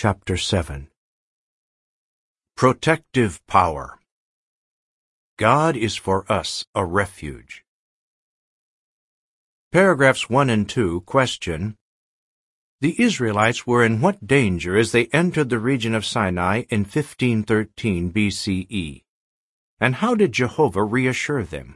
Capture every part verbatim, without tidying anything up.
Chapter seven. Protective Power. God is for us a refuge. Paragraphs one and two question, the Israelites were in what danger as they entered the region of Sinai in fifteen thirteen B C E? And how did Jehovah reassure them?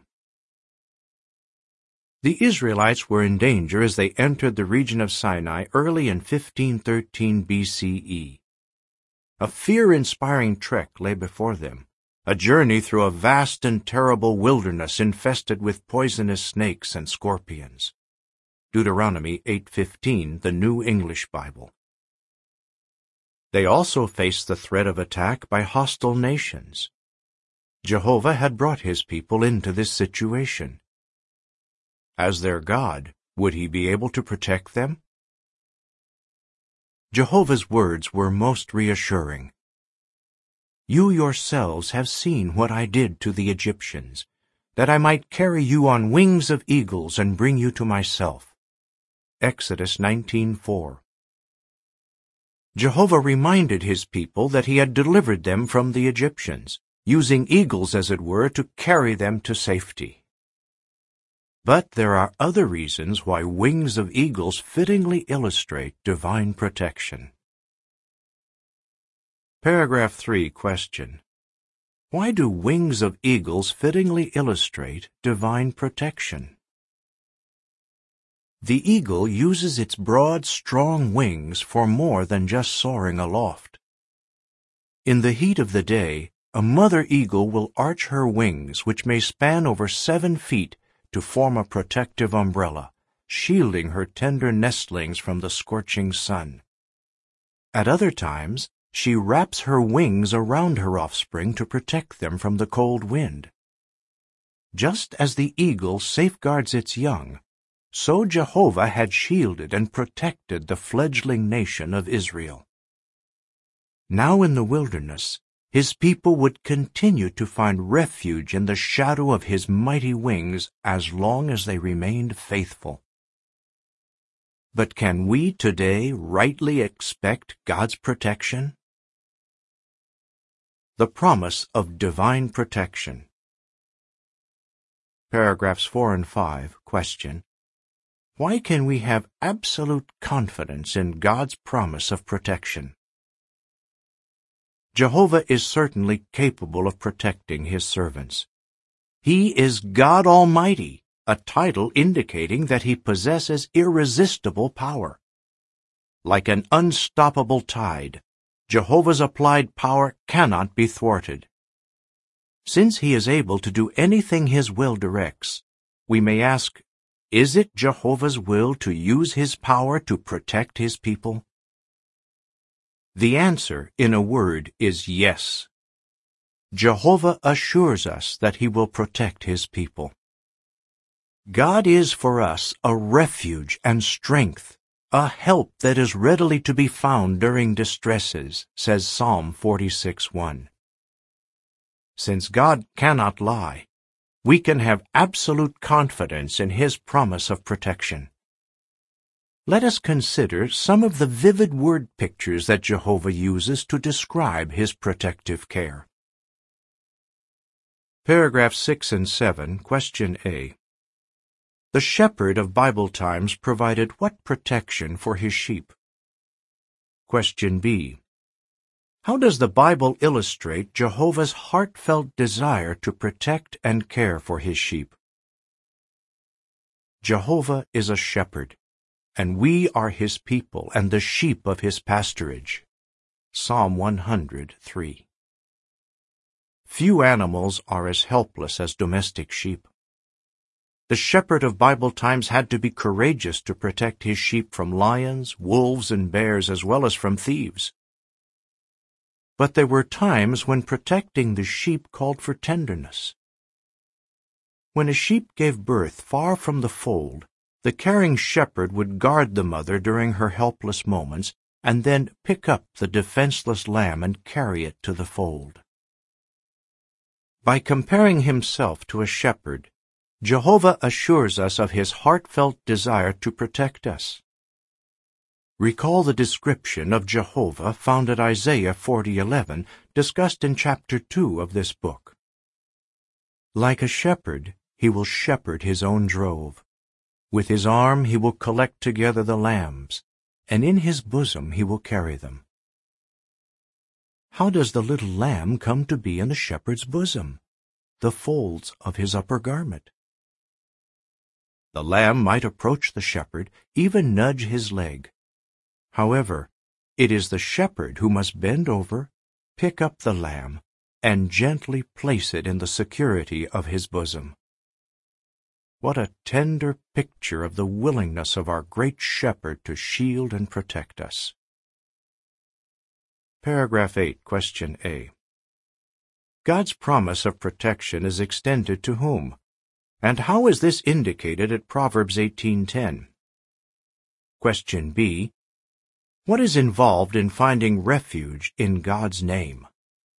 The Israelites were in danger as they entered the region of Sinai early in fifteen thirteen B C E. A fear-inspiring trek lay before them, a journey through a vast and terrible wilderness infested with poisonous snakes and scorpions. Deuteronomy eight fifteen, the New English Bible. They also faced the threat of attack by hostile nations. Jehovah had brought his people into this situation. As their God, would he be able to protect them? Jehovah's words were most reassuring. You yourselves have seen what I did to the Egyptians, that I might carry you on wings of eagles and bring you to myself. Exodus nineteen four. Jehovah reminded his people that he had delivered them from the Egyptians, using eagles, as it were, to carry them to safety. But there are other reasons why wings of eagles fittingly illustrate divine protection. Paragraph three question. Why do wings of eagles fittingly illustrate divine protection? The eagle uses its broad, strong wings for more than just soaring aloft. In the heat of the day, a mother eagle will arch her wings, which may span over seven feet, to form a protective umbrella, shielding her tender nestlings from the scorching sun. At other times, she wraps her wings around her offspring to protect them from the cold wind. Just as the eagle safeguards its young, so Jehovah had shielded and protected the fledgling nation of Israel. Now in the wilderness, his people would continue to find refuge in the shadow of his mighty wings as long as they remained faithful. But can we today rightly expect God's protection? The promise of divine protection. Paragraphs four and five question, why can we have absolute confidence in God's promise of protection? Jehovah is certainly capable of protecting his servants. He is God Almighty, a title indicating that he possesses irresistible power. Like an unstoppable tide, Jehovah's applied power cannot be thwarted. Since he is able to do anything his will directs, we may ask, is it Jehovah's will to use his power to protect his people? The answer, in a word, is yes. Jehovah assures us that he will protect his people. God is for us a refuge and strength, a help that is readily to be found during distresses, says Psalm forty-six one. Since God cannot lie, we can have absolute confidence in his promise of protection. Let us consider some of the vivid word pictures that Jehovah uses to describe his protective care. Paragraphs six and seven, question A. The shepherd of Bible times provided what protection for his sheep? Question B. How does the Bible illustrate Jehovah's heartfelt desire to protect and care for his sheep? Jehovah is a shepherd, and we are his people and the sheep of his pasturage. Psalm one hundred three. Few animals are as helpless as domestic sheep. The shepherd of Bible times had to be courageous to protect his sheep from lions, wolves, and bears, as well as from thieves. But there were times when protecting the sheep called for tenderness. When a sheep gave birth far from the fold, the caring shepherd would guard the mother during her helpless moments and then pick up the defenseless lamb and carry it to the fold. By comparing himself to a shepherd, Jehovah assures us of his heartfelt desire to protect us. Recall the description of Jehovah found at Isaiah forty eleven, discussed in chapter two of this book. Like a shepherd, he will shepherd his own drove. With his arm he will collect together the lambs, and in his bosom he will carry them. How does the little lamb come to be in the shepherd's bosom? The folds of his upper garment. The lamb might approach the shepherd, even nudge his leg. However, it is the shepherd who must bend over, pick up the lamb, and gently place it in the security of his bosom. What a tender picture of the willingness of our great shepherd to shield and protect us. Paragraph eight, Question A. God's promise of protection is extended to whom? And how is this indicated at Proverbs eighteen ten? Question B. What is involved in finding refuge in God's name?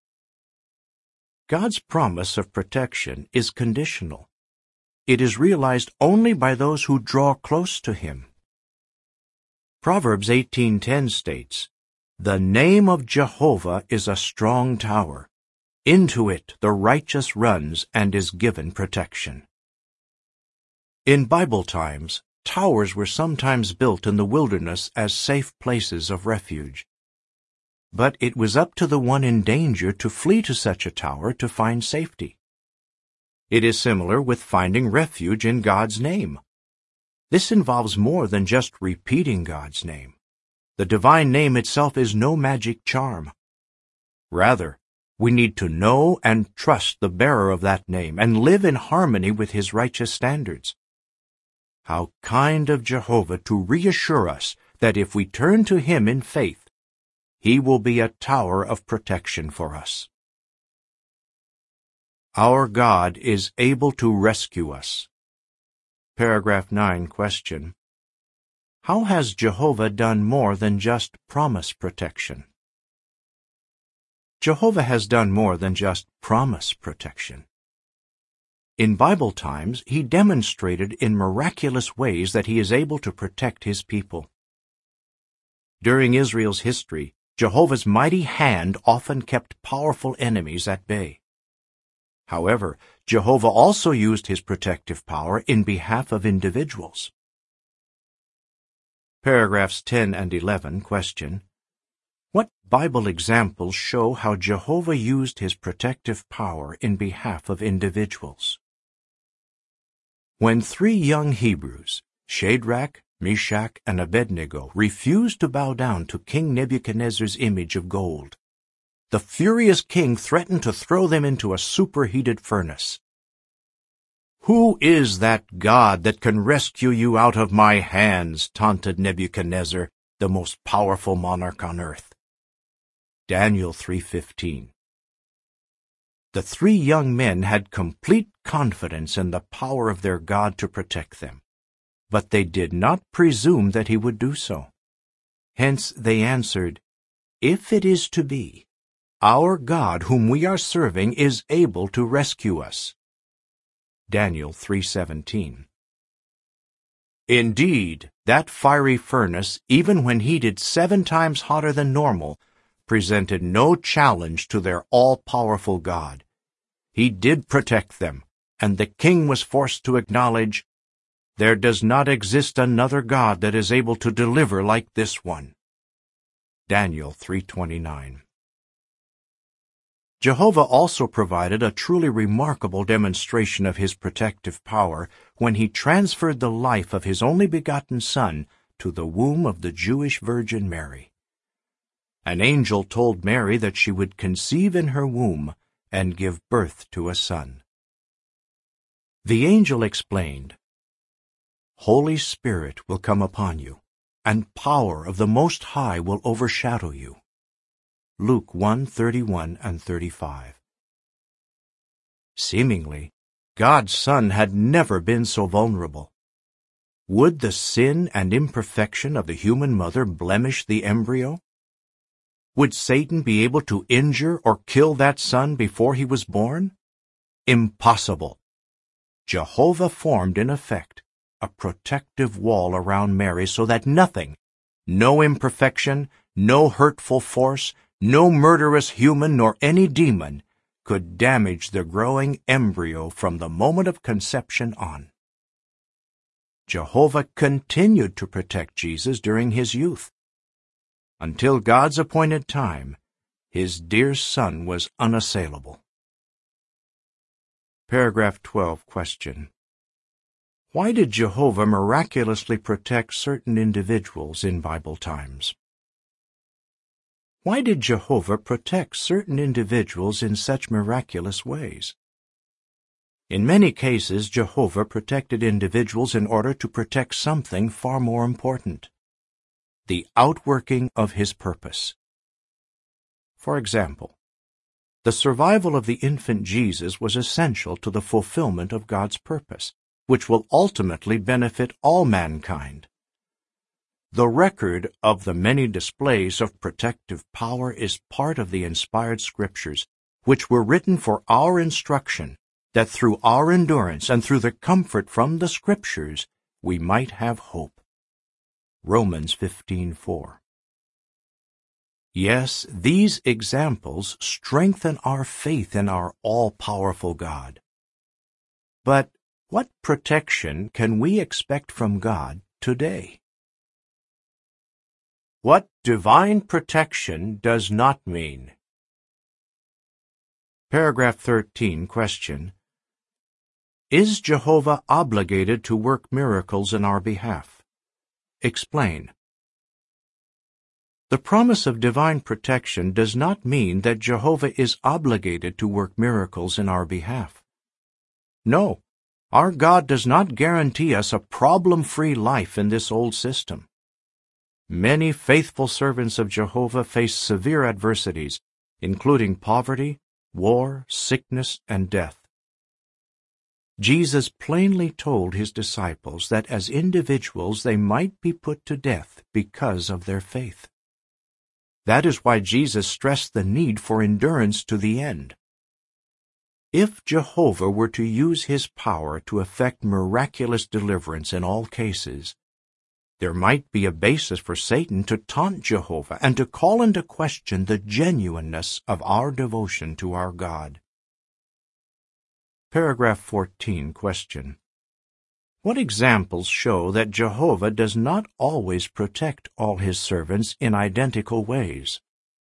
God's promise of protection is conditional. It is realized only by those who draw close to Him. Proverbs eighteen ten states, "The name of Jehovah is a strong tower. Into it the righteous runs and is given protection." In Bible times, towers were sometimes built in the wilderness as safe places of refuge. But it was up to the one in danger to flee to such a tower to find safety. It is similar with finding refuge in God's name. This involves more than just repeating God's name. The divine name itself is no magic charm. Rather, we need to know and trust the bearer of that name and live in harmony with His righteous standards. How kind of Jehovah to reassure us that if we turn to Him in faith, He will be a tower of protection for us. Our God is able to rescue us. Paragraph nine, Question. How has Jehovah done more than just promise protection? Jehovah has done more than just promise protection. In Bible times, He demonstrated in miraculous ways that He is able to protect His people. During Israel's history, Jehovah's mighty hand often kept powerful enemies at bay. However, Jehovah also used His protective power in behalf of individuals. Paragraphs ten and eleven, Question. What Bible examples show how Jehovah used His protective power in behalf of individuals? When three young Hebrews, Shadrach, Meshach, and Abednego, refused to bow down to King Nebuchadnezzar's image of gold, the furious king threatened to throw them into a superheated furnace. "Who is that God that can rescue you out of my hands?" taunted Nebuchadnezzar, the most powerful monarch on earth. Daniel three fifteen. The three young men had complete confidence in the power of their God to protect them, but they did not presume that He would do so. Hence they answered, "If it is to be, our God whom we are serving is able to rescue us." Daniel three seventeen. Indeed, that fiery furnace, even when heated seven times hotter than normal, presented no challenge to their all-powerful God. He did protect them, and the king was forced to acknowledge, "There does not exist another God that is able to deliver like this one." Daniel three twenty-nine. Jehovah also provided a truly remarkable demonstration of His protective power when He transferred the life of His only begotten Son to the womb of the Jewish Virgin Mary. An angel told Mary that she would conceive in her womb and give birth to a son. The angel explained, "Holy Spirit will come upon you, and power of the Most High will overshadow you." Luke one thirty-one and thirty-five. Seemingly, God's Son had never been so vulnerable. Would the sin and imperfection of the human mother blemish the embryo? Would Satan be able to injure or kill that son before he was born? Impossible. Jehovah formed, in effect, a protective wall around Mary so that nothing, No imperfection, no hurtful force, no murderous human nor any demon could damage the growing embryo from the moment of conception on. Jehovah continued to protect Jesus during his youth. Until God's appointed time, his dear son was unassailable. Paragraph twelve, question. Why did Jehovah miraculously protect certain individuals in Bible times? Why did Jehovah protect certain individuals in such miraculous ways? In many cases, Jehovah protected individuals in order to protect something far more important: the outworking of his purpose. For example, the survival of the infant Jesus was essential to the fulfillment of God's purpose, which will ultimately benefit all mankind. The record of the many displays of protective power is part of the inspired Scriptures, which were written for our instruction, that through our endurance and through the comfort from the Scriptures we might have hope. Romans fifteen four. Yes, these examples strengthen our faith in our all-powerful God. But what protection can we expect from God today? What divine protection does not mean? Paragraph thirteen, question. Is Jehovah obligated to work miracles in our behalf? Explain. The promise of divine protection does not mean that Jehovah is obligated to work miracles in our behalf. No, our God does not guarantee us a problem-free life in this old system. Many faithful servants of Jehovah face severe adversities, including poverty, war, sickness, and death. Jesus plainly told his disciples that as individuals they might be put to death because of their faith. That is why Jesus stressed the need for endurance to the end. If Jehovah were to use his power to effect miraculous deliverance in all cases, there might be a basis for Satan to taunt Jehovah and to call into question the genuineness of our devotion to our God. Paragraph fourteen, question. What examples show that Jehovah does not always protect all his servants in identical ways?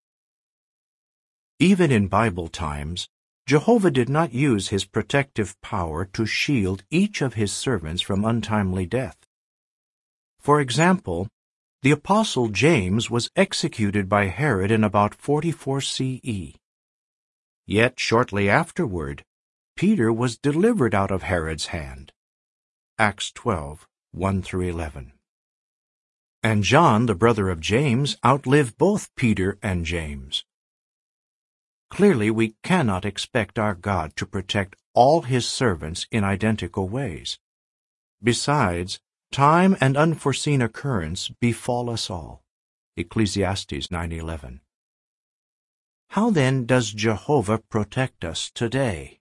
Even in Bible times, Jehovah did not use his protective power to shield each of his servants from untimely death. For example, the Apostle James was executed by Herod in about forty-four C E. Yet shortly afterward, Peter was delivered out of Herod's hand. Acts twelve, one through eleven. And John, the brother of James, outlived both Peter and James. Clearly, we cannot expect our God to protect all his servants in identical ways. Besides, time and unforeseen occurrence befall us all. Ecclesiastes nine eleven. How then does Jehovah protect us today?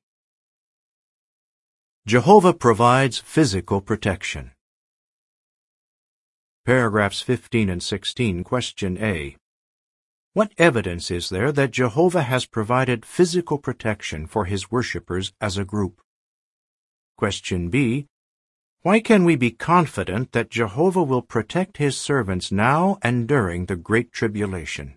Jehovah provides physical protection. Paragraphs fifteen and sixteen, question A. What evidence is there that Jehovah has provided physical protection for his worshippers as a group? Question B. Why can we be confident that Jehovah will protect his servants now and during the Great Tribulation?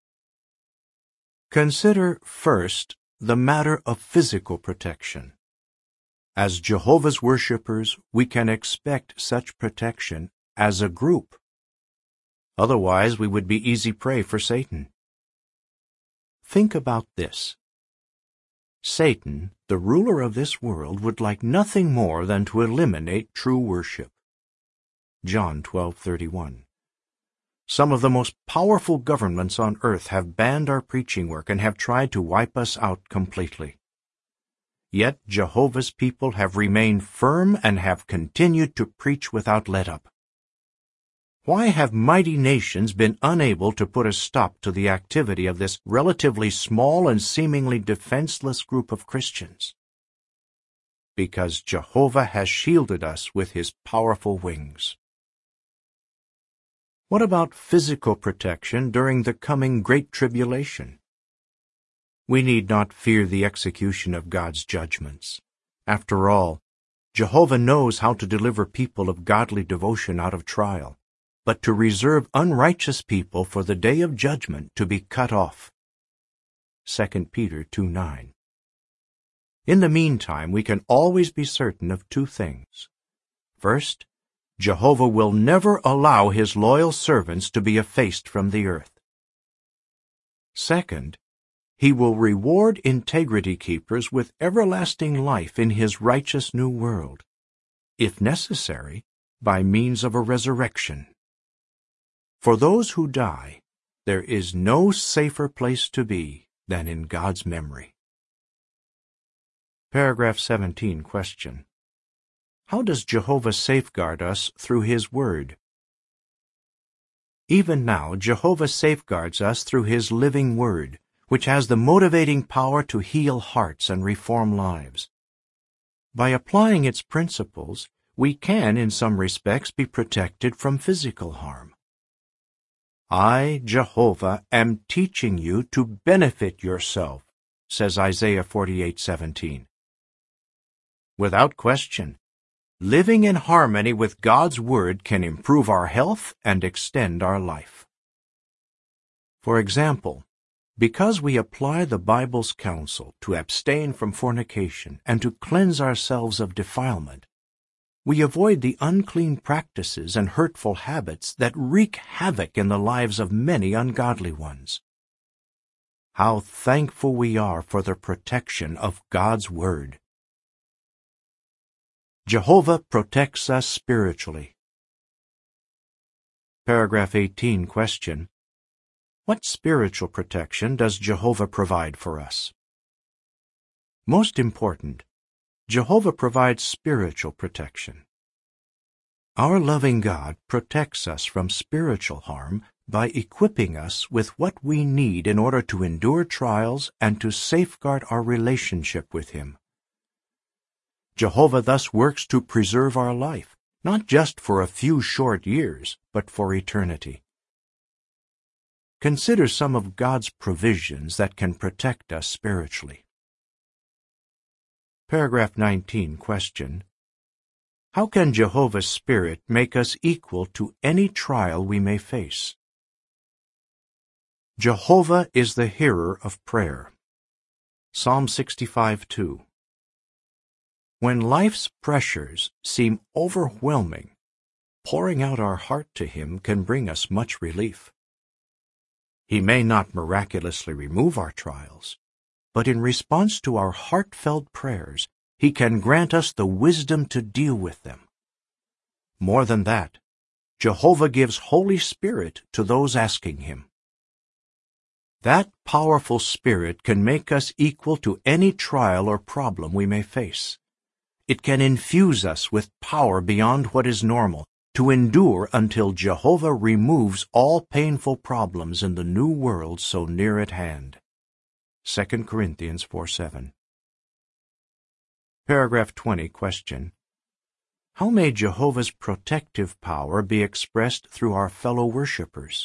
Consider, first, the matter of physical protection. As Jehovah's worshippers, we can expect such protection as a group. Otherwise, we would be easy prey for Satan. Think about this. Satan, the ruler of this world, would like nothing more than to eliminate true worship. John twelve thirty-one. Some of the most powerful governments on earth have banned our preaching work and have tried to wipe us out completely. Yet Jehovah's people have remained firm and have continued to preach without let-up. Why have mighty nations been unable to put a stop to the activity of this relatively small and seemingly defenseless group of Christians? Because Jehovah has shielded us with his powerful wings. What about physical protection during the coming Great Tribulation? We need not fear the execution of God's judgments. After all, Jehovah knows how to deliver people of godly devotion out of trial, but to reserve unrighteous people for the day of judgment to be cut off. Second Peter two nine. In the meantime, we can always be certain of two things. First, Jehovah will never allow his loyal servants to be effaced from the earth. Second, he will reward integrity keepers with everlasting life in his righteous new world, if necessary, by means of a resurrection. For those who die, there is no safer place to be than in God's memory. Paragraph seventeen, question. How does Jehovah safeguard us through his word? Even now, Jehovah safeguards us through his living word, which has the motivating power to heal hearts and reform lives. By applying its principles, we can, in some respects, be protected from physical harm. I, Jehovah, am teaching you to benefit yourself, says Isaiah forty-eight seventeen. Without question, living in harmony with God's Word can improve our health and extend our life. For example, because we apply the Bible's counsel to abstain from fornication and to cleanse ourselves of defilement, we avoid the unclean practices and hurtful habits that wreak havoc in the lives of many ungodly ones. How thankful we are for the protection of God's Word. Jehovah protects us spiritually. Paragraph eighteen, question. What spiritual protection does Jehovah provide for us? Most important, Jehovah provides spiritual protection. Our loving God protects us from spiritual harm by equipping us with what we need in order to endure trials and to safeguard our relationship with him. Jehovah thus works to preserve our life, not just for a few short years, but for eternity. Consider some of God's provisions that can protect us spiritually. Paragraph nineteen, question. How can Jehovah's Spirit make us equal to any trial we may face? Jehovah is the hearer of prayer. Psalm sixty-five two. When life's pressures seem overwhelming, pouring out our heart to him can bring us much relief. He may not miraculously remove our trials, but in response to our heartfelt prayers, he can grant us the wisdom to deal with them. More than that, Jehovah gives Holy Spirit to those asking him. That powerful Spirit can make us equal to any trial or problem we may face. It can infuse us with power beyond what is normal, to endure until Jehovah removes all painful problems in the new world so near at hand. Second Corinthians four seven. Paragraph twenty, question. How may Jehovah's protective power be expressed through our fellow worshippers?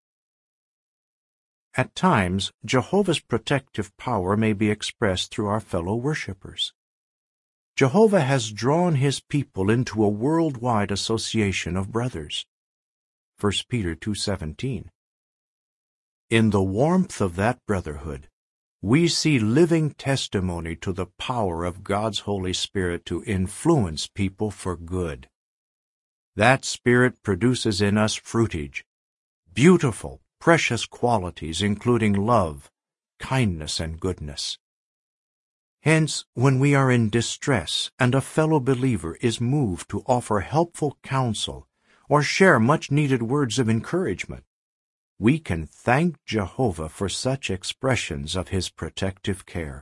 At times, Jehovah's protective power may be expressed through our fellow worshippers. Jehovah has drawn his people into a worldwide association of brothers. First Peter two seventeen. In the warmth of that brotherhood, we see living testimony to the power of God's Holy Spirit to influence people for good. That Spirit produces in us fruitage, beautiful, precious qualities including love, kindness, and goodness. Hence, when we are in distress and a fellow believer is moved to offer helpful counsel or share much-needed words of encouragement, we can thank Jehovah for such expressions of his protective care.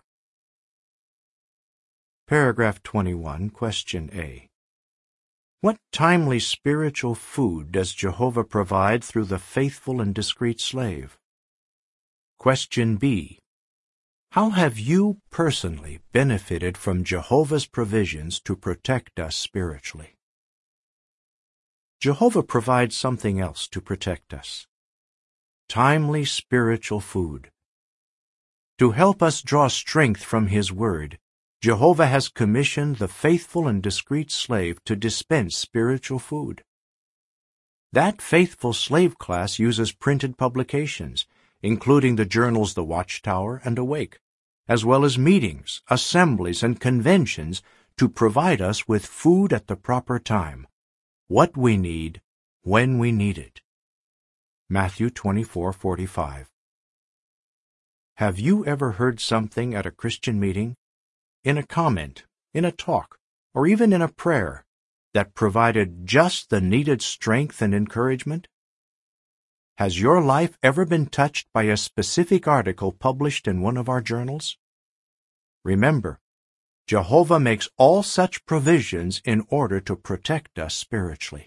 Paragraph twenty-one, question A. What timely spiritual food does Jehovah provide through the faithful and discreet slave? Question B. How have you personally benefited from Jehovah's provisions to protect us spiritually? Jehovah provides something else to protect us. Timely spiritual food. To help us draw strength from His Word, Jehovah has commissioned the faithful and discreet slave to dispense spiritual food. That faithful slave class uses printed publications, including the journals The Watchtower and Awake, as well as meetings, assemblies, and conventions to provide us with food at the proper time, what we need, when we need it. Matthew twenty-four forty-five. Have you ever heard something at a Christian meeting, in a comment, in a talk, or even in a prayer, that provided just the needed strength and encouragement? Has your life ever been touched by a specific article published in one of our journals? Remember, Jehovah makes all such provisions in order to protect us spiritually.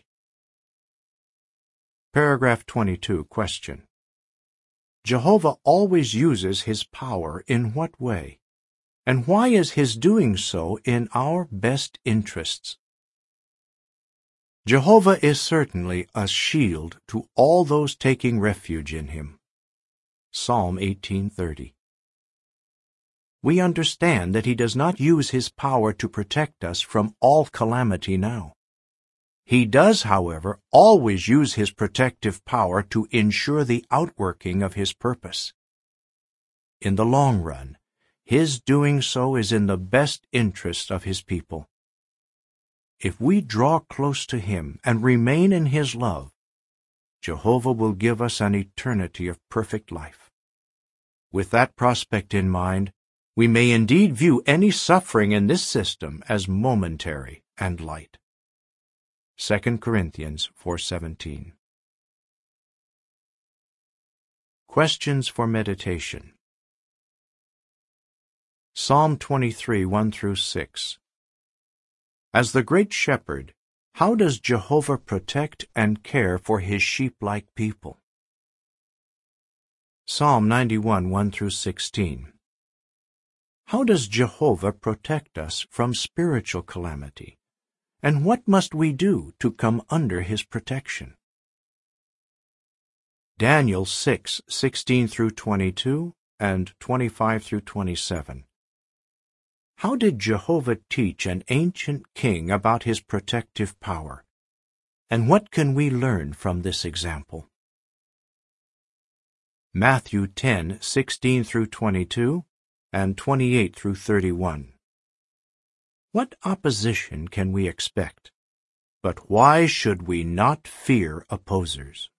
Paragraph twenty-two, question. Jehovah always uses His power in what way? And why is His doing so in our best interests? Jehovah is certainly a shield to all those taking refuge in Him. Psalm eighteen thirty. We understand that He does not use His power to protect us from all calamity now. He does, however, always use His protective power to ensure the outworking of His purpose. In the long run, His doing so is in the best interest of His people. If we draw close to Him and remain in His love, Jehovah will give us an eternity of perfect life. With that prospect in mind, we may indeed view any suffering in this system as momentary and light. Second Corinthians four seventeen. Questions for meditation. Psalm twenty-three, one through six. As the great shepherd, how does Jehovah protect and care for His sheep-like people? Psalm ninety-one, one through sixteen. How does Jehovah protect us from spiritual calamity? And what must we do to come under His protection? Daniel six, sixteen through twenty-two and twenty-five through twenty-seven. How did Jehovah teach an ancient king about His protective power? And what can we learn from this example? Matthew ten, sixteen through twenty-two and twenty-eight through thirty-one. What opposition can we expect? But why should we not fear opposers?